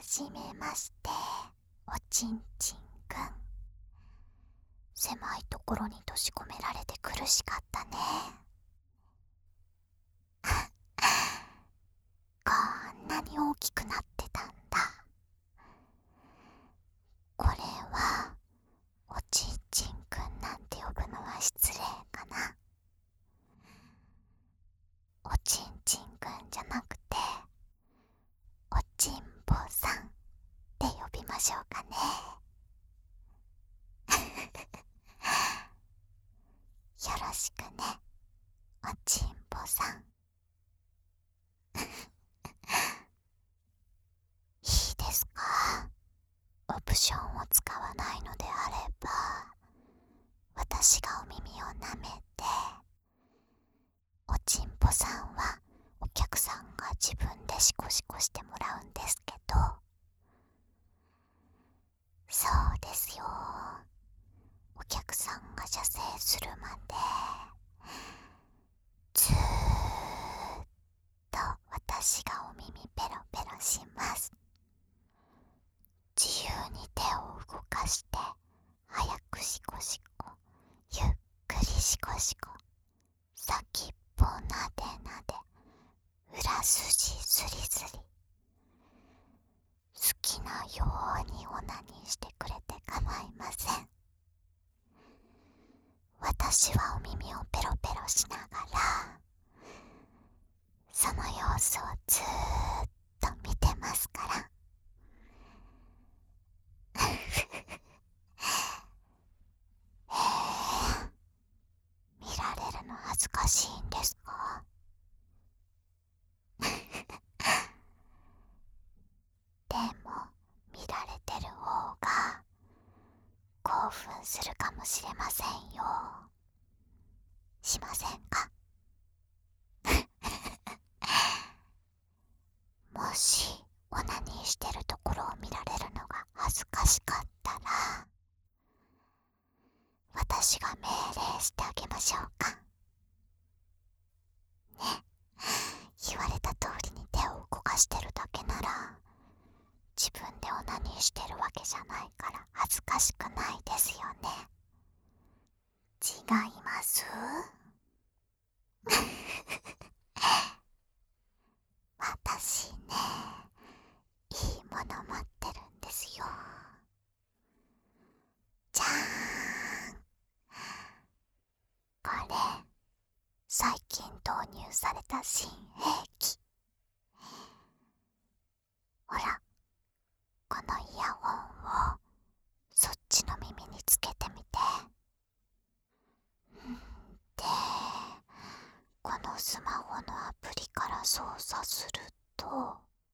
じめまして、おちんちんくん。狭いところに閉じ込められて苦しかったね。こんなに大きくなってたんだ。これはおちんちんくんなんて呼ぶのは失礼かな。おちんちんくんじゃなくておちんぽさんって呼びましょうかね。よろしくね、おちんぽさん。いいですか？オプションを使わないのであれば、私がお耳を舐めて、おちんぽさんはお客さんが自分でシコシコしてもらうんですけど、そうですよ、お客さんが射精するまでずーっと私がお耳ペロペロします。自由に手を動かして早くシコシコ、ゆっくりシコシコ、先っぽなでなで、裏筋スリスリ、好きなようにオナニーしてくれて構いません。私はお耳をペロペロしながらその様子をずーっと見てますから。見られるの恥ずかしいんですか？でも見られてる方が興奮するかもしれませんよ。しませんか？もしオナニーしてるところを見られるのが恥ずかしかったら、私が命令してあげましょうかね。言われた通りに手を動かしてるだけなら、自分でオナニーしてるわけじゃないから恥ずかしくないですよね。違います私ね、いいもの持ってるんですよ。じゃーん。これ、最近導入された新兵器。ほら、このイヤホンをそっちの耳につけてみて。で、このスマホのアプリから操作すると、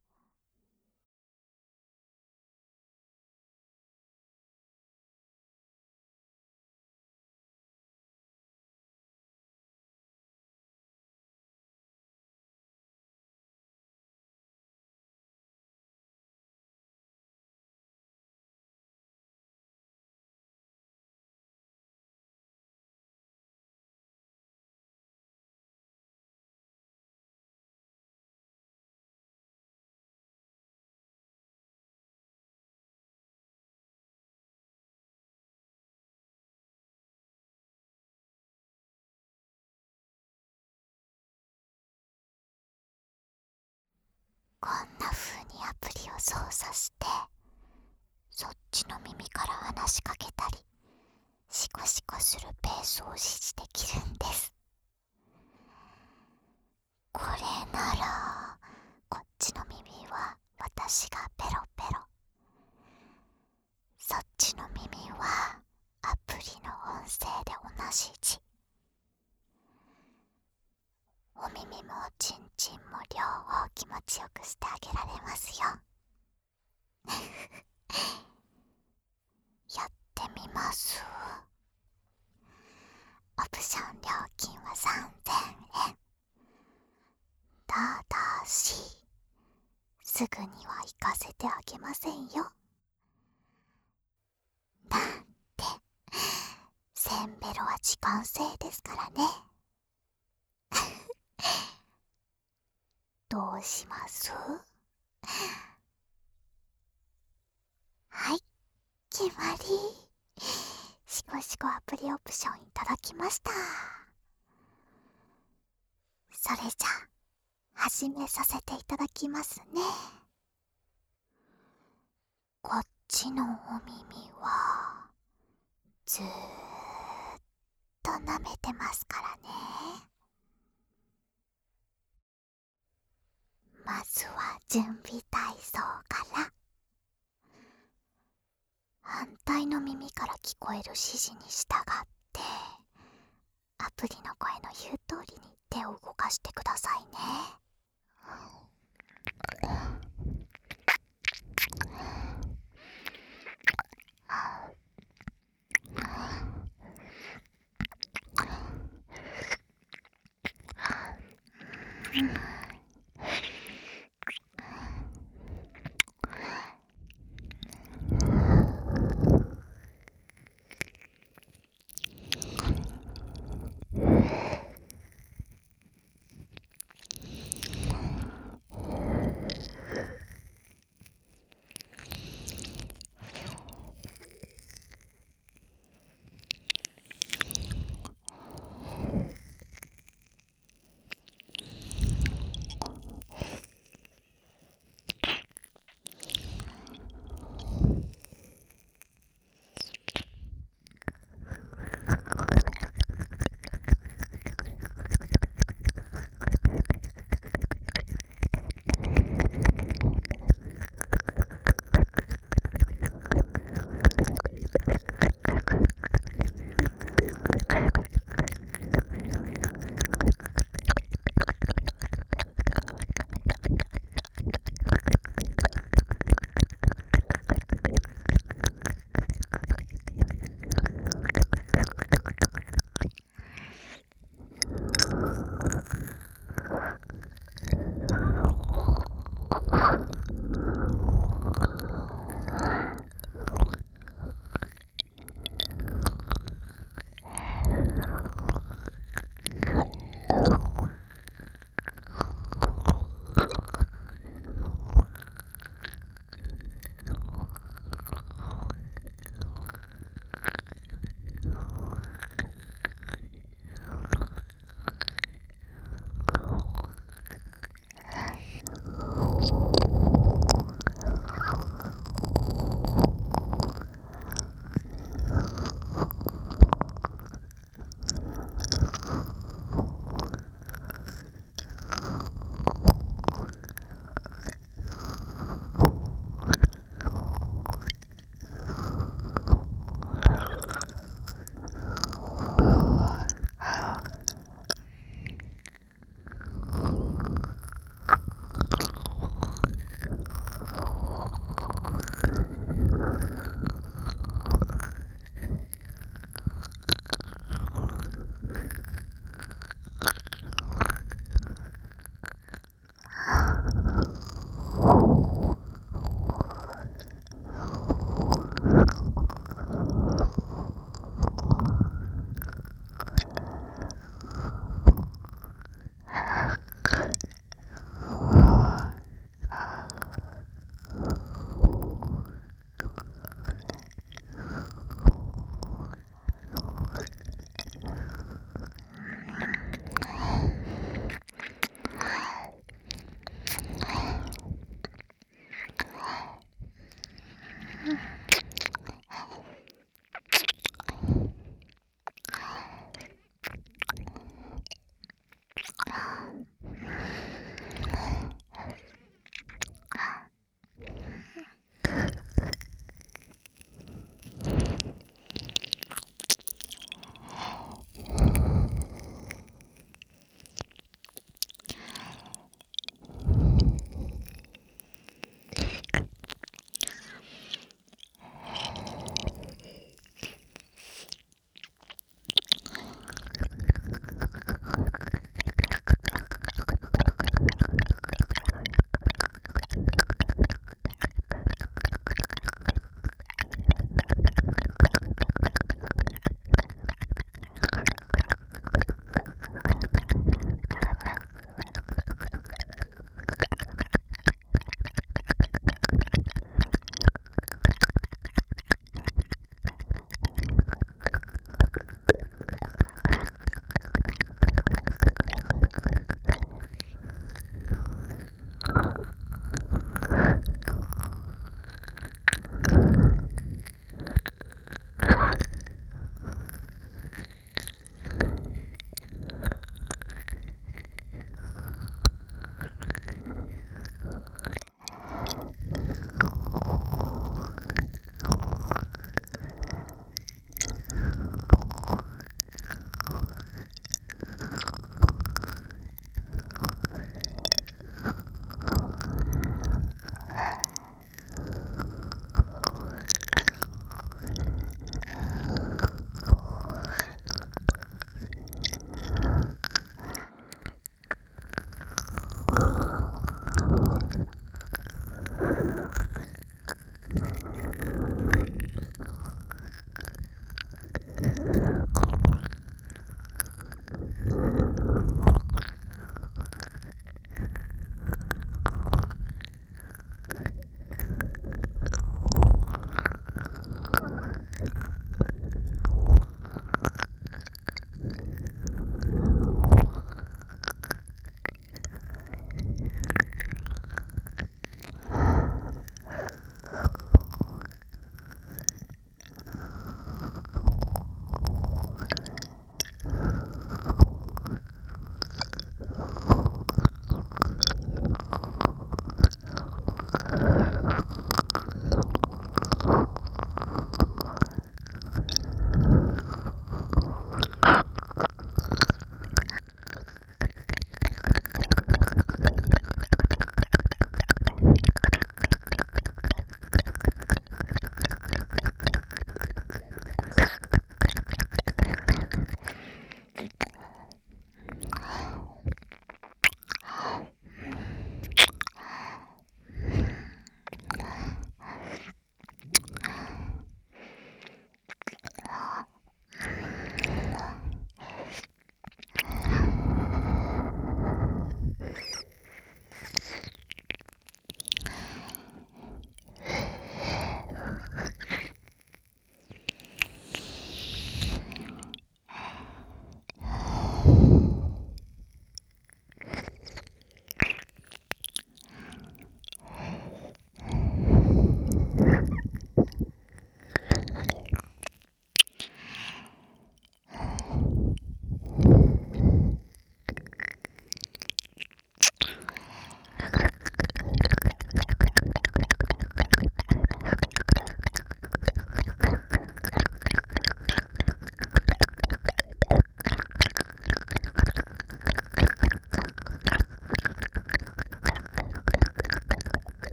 こんな風にアプリを操作して、そっちの耳から話しかけたり、シコシコするペースを指示できるんです。これなら、こっちの耳は私がペロペロ、そっちの耳はアプリの音声で同じ字。お耳もおちんちんも両方気持ちよくしてあげられますよ。やってみます。オプション料金は3000円。ただし、すぐには行かせてあげませんよ。なんて、センベロは時間制ですからね。どうします？ はい、決まり。しこしこアプリオプションいただきました。それじゃ始めさせていただきますね。こっちのお耳はずーっと舐めてますからね。まずは準備体操から。反対の耳から聞こえる指示に従ってアプリの声の言う通りに手を動かしてくださいね。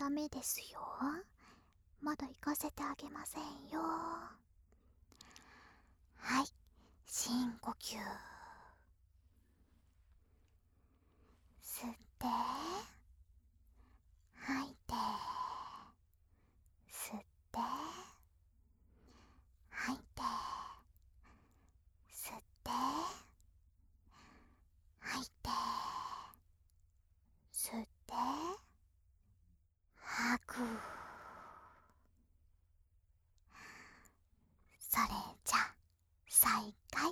ダメですよ。まだ行かせてあげませんよ。はい、深呼吸。吸って吐いて、吸って吐いて、吸って吐いて、吸って吐く。それじゃ再開。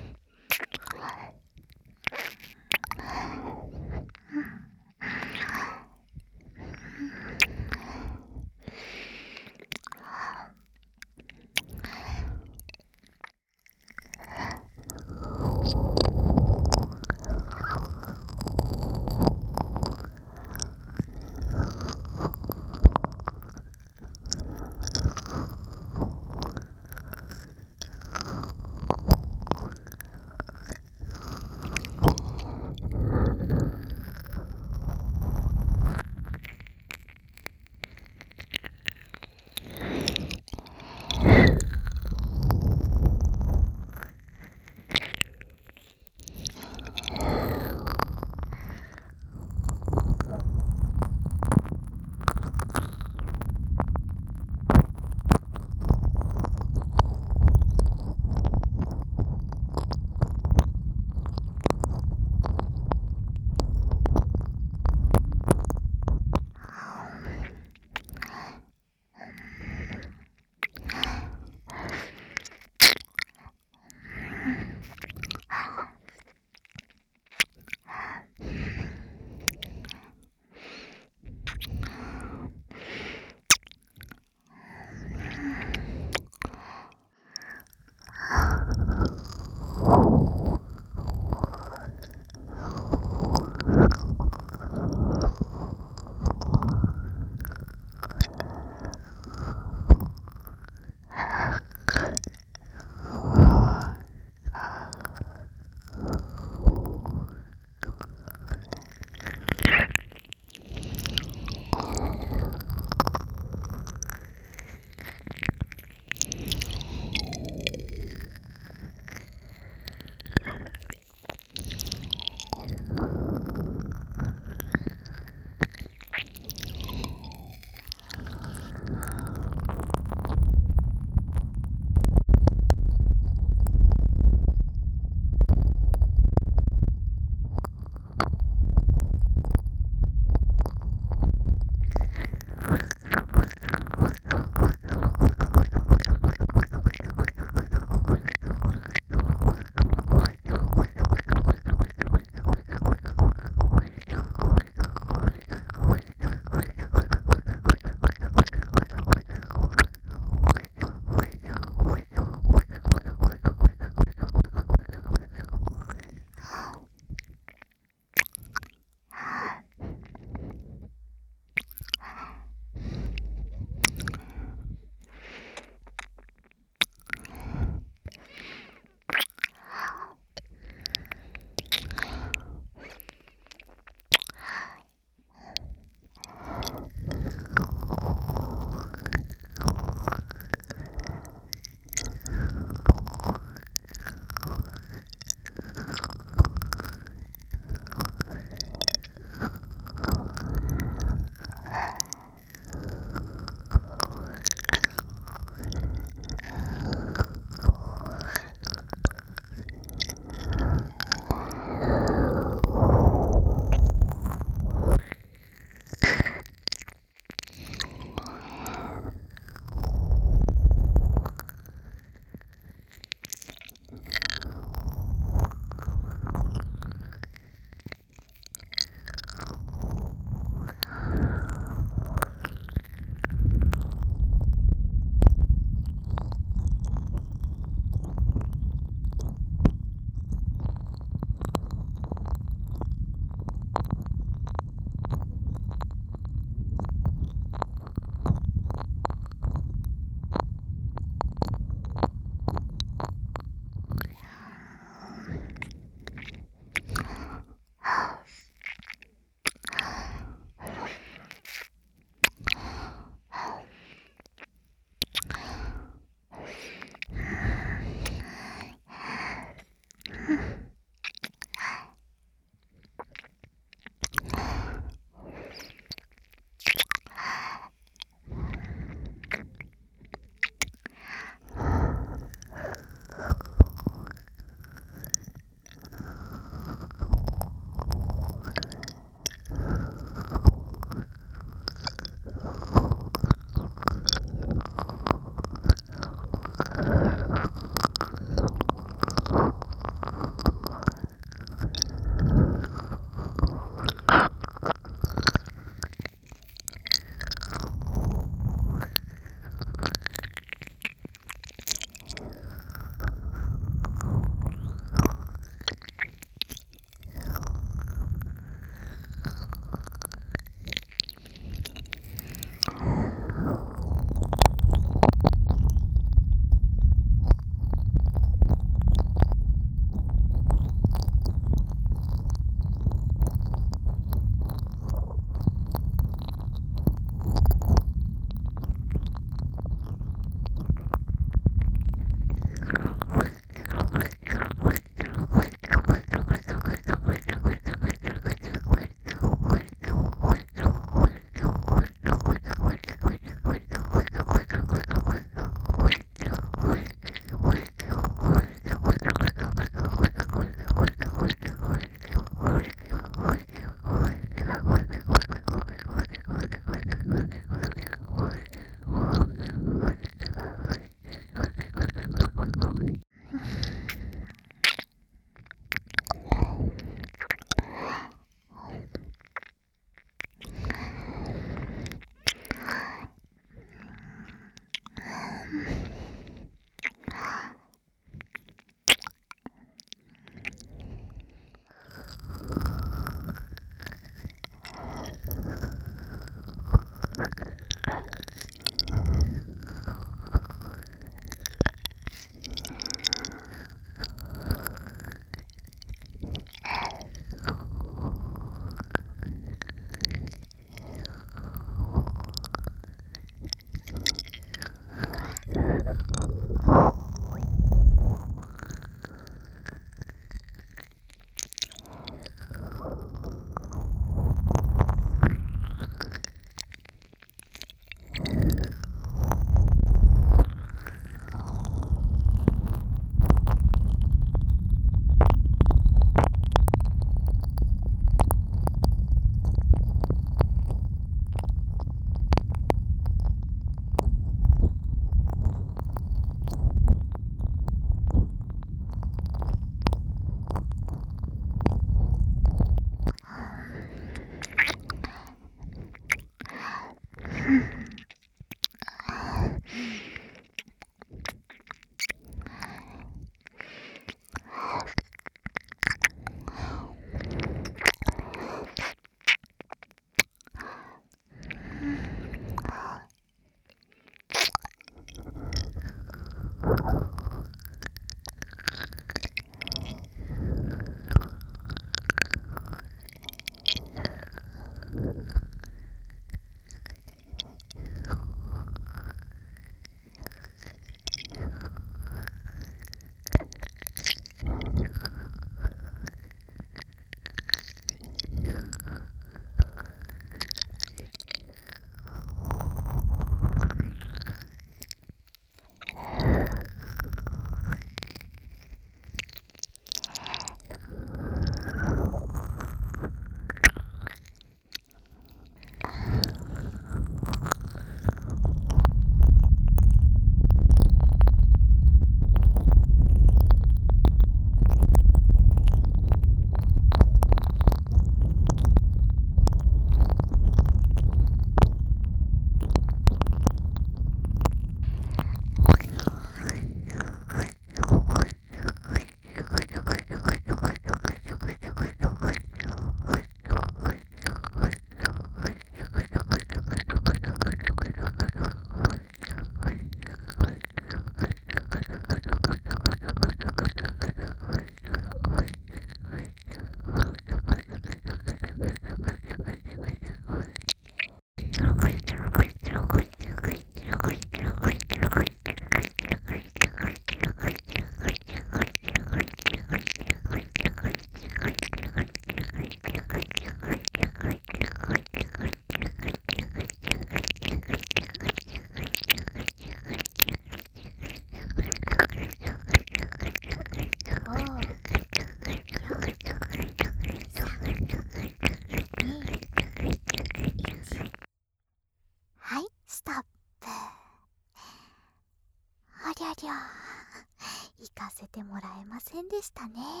でしたね。